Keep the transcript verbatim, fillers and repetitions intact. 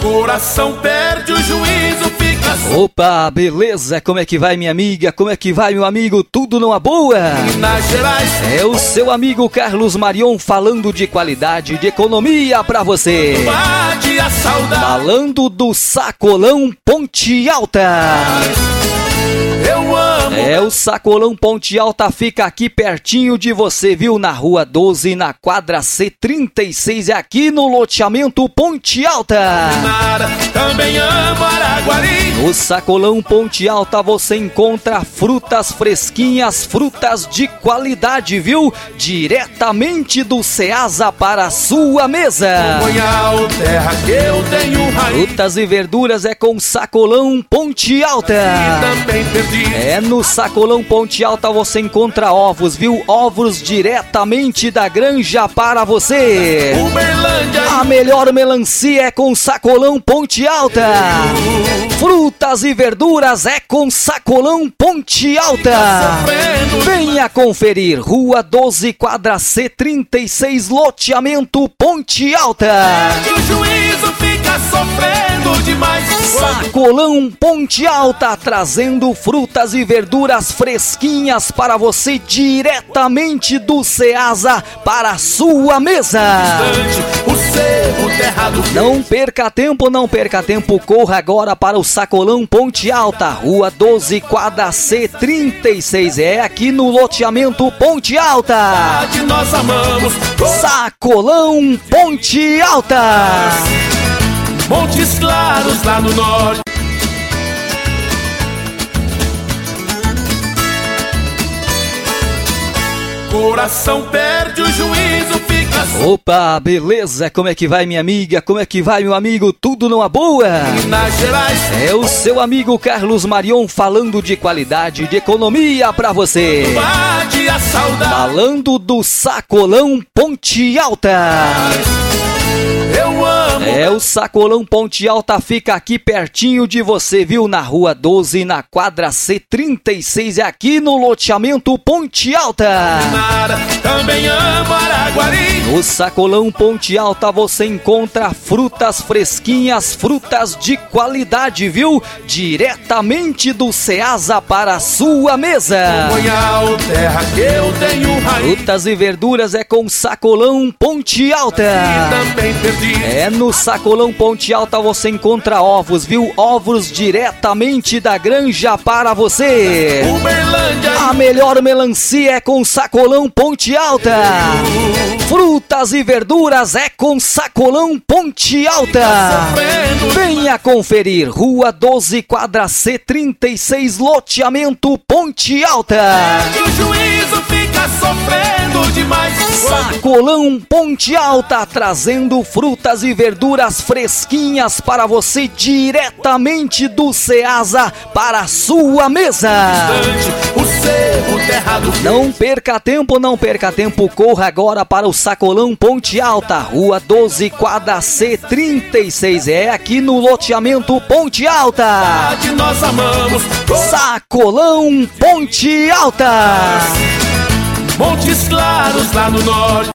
Coração perde o juízo, fica... Opa, beleza? Como é que vai, minha amiga? Como é que vai, meu amigo? Tudo numa boa? Minas Gerais. É o seu amigo Carlos Marion falando de qualidade, de economia pra você. Bate a saudade. Falando do Sacolão Ponte Alta. Eu amo. É, o Sacolão Ponte Alta fica aqui pertinho de você, viu? Na rua doze, na quadra C trinta e seis, é aqui no loteamento Ponte Alta. Também amo Araguari. No Sacolão Ponte Alta você encontra frutas fresquinhas, frutas de qualidade, viu? Diretamente do Ceasa para a sua mesa. Terra que eu tenho raiz. Frutas e verduras é com Sacolão Ponte Alta. Também perdi. É no Sacolão Ponte Alta você encontra ovos, viu? Ovos diretamente da granja para você. Uberlândia. A melhor melancia é com Sacolão Ponte Alta. Frutas e verduras é com Sacolão Ponte Alta. Venha conferir. Rua doze, quadra C trinta e seis, loteamento Ponte Alta. O juízo fica sofrendo demais. Sacolão Ponte Alta, trazendo frutas e verduras fresquinhas para você diretamente do Ceasa para a sua mesa. O cerro, terra do... Não perca tempo, não perca tempo, corra agora para o Sacolão Ponte Alta, rua doze, quadra C trinta e seis, é aqui no loteamento Ponte Alta. Nós amamos. Sacolão Ponte Alta. Montes Claros lá no norte. Coração perde o juízo, fica... Opa, beleza? Como é que vai, minha amiga? Como é que vai, meu amigo? Tudo numa boa? Minas Gerais. É o seu amigo Carlos Marion falando de qualidade, de economia pra você. Bate a saudade. Falando do Sacolão Ponte Alta. Eu amo. É, o Sacolão Ponte Alta fica aqui pertinho de você, viu? Na rua doze, na quadra C trinta e seis, é aqui no loteamento Ponte Alta. Também amo Araguari. No Sacolão Ponte Alta você encontra frutas fresquinhas, frutas de qualidade, viu? Diretamente do Ceasa para a sua mesa. Terra que eu tenho raiz. Frutas e verduras é com Sacolão Ponte Alta. Também perdi. É no Sacolão Ponte Alta você encontra ovos, viu? Ovos diretamente da granja para você. Uberlândia. A melhor melancia é com Sacolão Ponte Alta. Frutas e verduras é com Sacolão Ponte Alta. Venha conferir. Rua doze, quadra C trinta e seis, loteamento Ponte Alta. O juízo fica sofrendo demais. Sacolão Ponte Alta, trazendo frutas e verduras fresquinhas para você diretamente do Ceasa para a sua mesa. O cerro, terra do... Não perca tempo, não perca tempo, corra agora para o Sacolão Ponte Alta, rua doze, quadra C trinta e seis, é aqui no loteamento Ponte Alta. Nós amamos. Sacolão Ponte Alta. Montes Claros lá no norte.